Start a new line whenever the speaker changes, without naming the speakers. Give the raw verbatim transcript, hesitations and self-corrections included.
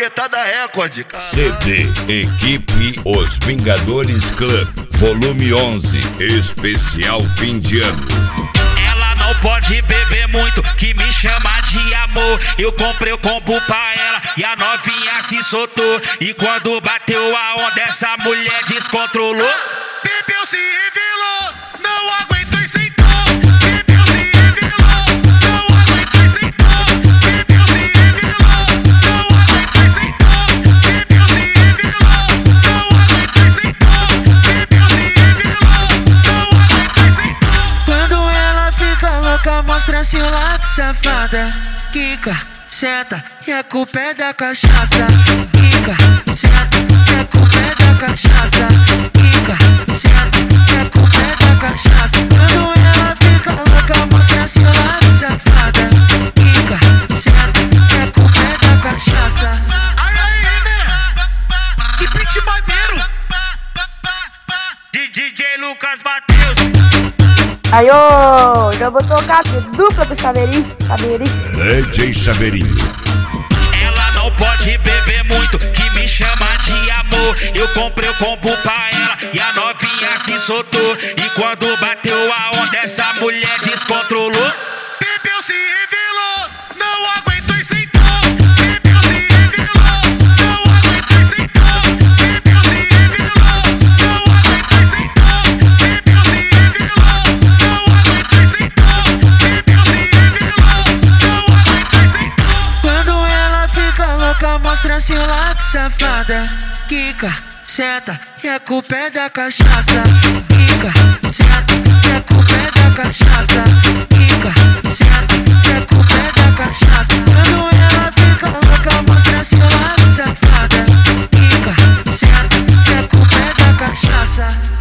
canetada recorde.
C D Equipe Os Vingadores Club, volume onze, especial fim de ano.
Ela não pode beber muito, que me chama de amor. Eu comprei o combo pra ela e a novinha se soltou. E quando bateu a onda, essa mulher descontrolou.
Bebeu, se revelou, não aguentou e sentou. Bebeu, se revelou, não aguentou e sentou. Bebeu, se revelou, não aguentou e sentou. Bebeu, se revelou, não aguentou e sentou. Bebeu, se revelou, não aguentou e sentou.
Quando ela fica louca, mostra seu lado safada. Quica, senta, e a culpa é da cachaça. Quica, senta, e a culpa é da cachaça. Quica, senta, e a culpa é da cachaça. Quando ela fica louca, mostra seu lado safada. Quica, senta, e a culpa é da cachaça.
Ai, ai, né? Que beat maneiro.
De D J Lucas Mateus.
Aí, ô, já vou tocar a dupla do Chaveirinho, Chaveirinho.
D J Chaveirinho.
Ela não pode beber muito, que me chama de amor. Eu comprei o combo pra ela e a novinha se soltou. E quando bateu a onda, essa mulher descontrolou.
Bebeu, se revelou, não aguentou e sentou. Bebeu, se revelou, não aguentou e sentou. Bebeu, se revelou, não aguentou e sentou. Bebeu, se revelou, não aguentou e sentou. Bebeu, se revelou, não aguentou e sentou.
Quando ela fica louca, mostra seu lado safada. Quica, senta, e a culpa é da cachaça. Quica, senta, e a culpa é da cachaça. Quica, senta, e a culpa é da cachaça. Quando ela fica louca, mostra seu lado safada. Quica, senta, e a culpa é da cachaça.